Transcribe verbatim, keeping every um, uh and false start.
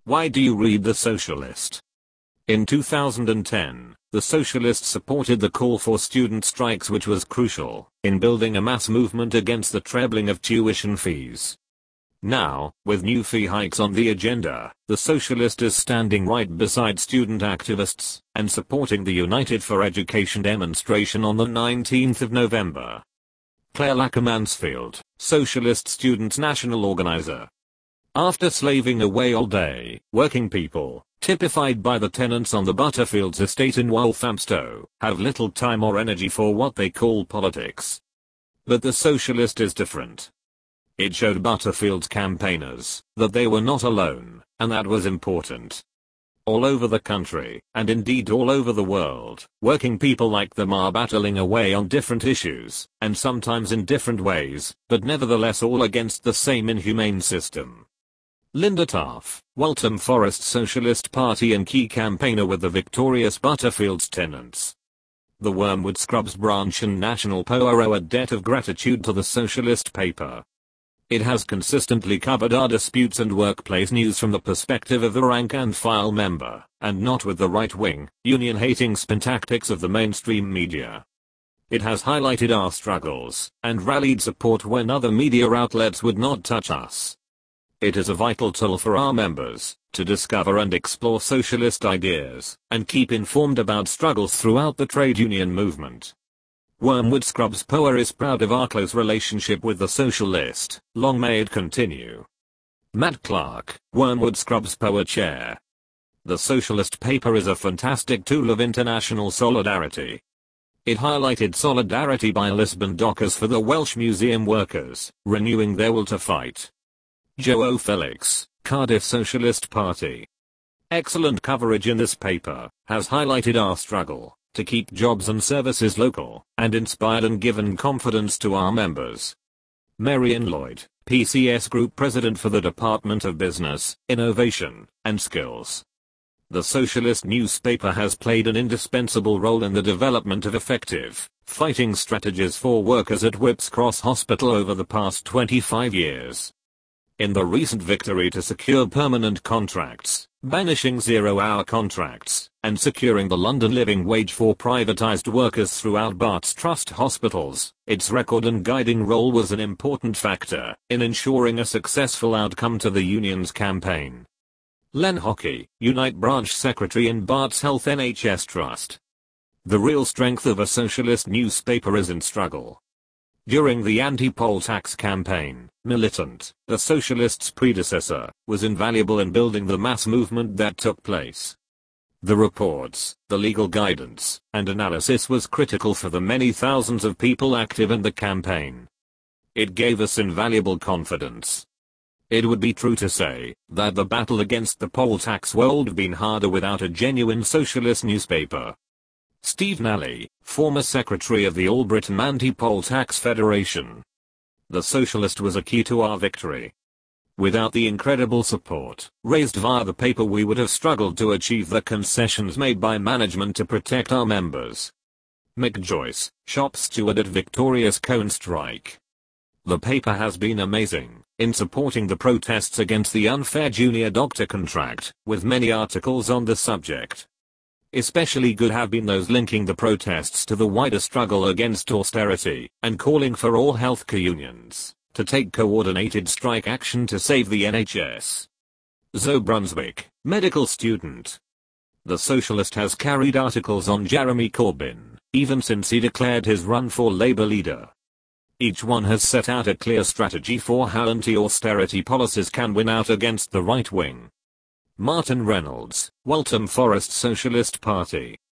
Why do you read The Socialist? In two thousand ten, The Socialist supported the call for student strikes, which was crucial in building a mass movement against the trebling of tuition fees. Now, with new fee hikes on the agenda, The Socialist is standing right beside student activists and supporting the United for Education demonstration on the nineteenth of November. Claire Lacker-Mansfield, Socialist Students National Organizer. After slaving away all day, working people, typified by the tenants on the Butterfields estate in Walthamstow, have little time or energy for what they call politics. But The Socialist is different. It showed Butterfield's campaigners that they were not alone, and that was important. All over the country, and indeed all over the world, working people like them are battling away on different issues, and sometimes in different ways, but nevertheless all against the same inhumane system. Linda Taff, Waltham Forest Socialist Party and key campaigner with the victorious Butterfields tenants. The Wormwood Scrubs branch and National Power owe a debt of gratitude to the Socialist paper. It has consistently covered our disputes and workplace news from the perspective of a rank-and-file member, and not with the right-wing, union-hating spin tactics of the mainstream media. It has highlighted our struggles, and rallied support when other media outlets would not touch us. It is a vital tool for our members to discover and explore socialist ideas and keep informed about struggles throughout the trade union movement. Wormwood Scrubs P O A is proud of our close relationship with the Socialist. Long may it continue. Matt Clark, Wormwood Scrubs P O A Chair. The Socialist paper is a fantastic tool of international solidarity. It highlighted solidarity by Lisbon Dockers for the Welsh Museum workers, renewing their will to fight. Joe Felix, Cardiff Socialist Party. Excellent coverage in this paper has highlighted our struggle to keep jobs and services local, and inspired and given confidence to our members. Marion Lloyd, P C S Group President for the Department of Business, Innovation, and Skills. The Socialist newspaper has played an indispensable role in the development of effective fighting strategies for workers at Whipps Cross Hospital over the past twenty-five years. In the recent victory to secure permanent contracts, banishing zero-hour contracts, and securing the London living wage for privatised workers throughout Barts Trust hospitals, its record and guiding role was an important factor in ensuring a successful outcome to the union's campaign. Len Hockey, Unite Branch Secretary in Barts Health N H S Trust. The real strength of a socialist newspaper is in struggle. During the anti-poll tax campaign, Militant, the Socialists' predecessor, was invaluable in building the mass movement that took place. The reports, the legal guidance, and analysis was critical for the many thousands of people active in the campaign. It gave us invaluable confidence. It would be true to say that the battle against the poll tax would have been harder without a genuine socialist newspaper. Steve Nally, former secretary of the All Britain Anti-Poll Tax Federation. The Socialist was a key to our victory. Without the incredible support raised via the paper, we would have struggled to achieve the concessions made by management to protect our members. Mick Joyce, shop steward at Victoria's Cone Strike. The paper has been amazing in supporting the protests against the unfair junior doctor contract, with many articles on the subject. Especially good have been those linking the protests to the wider struggle against austerity, and calling for all healthcare unions to take coordinated strike action to save the N H S. Zoe Brunswick, medical student. The Socialist has carried articles on Jeremy Corbyn, even since he declared his run for Labour leader. Each one has set out a clear strategy for how anti-austerity policies can win out against the right wing. Martin Reynolds, Waltham Forest Socialist Party.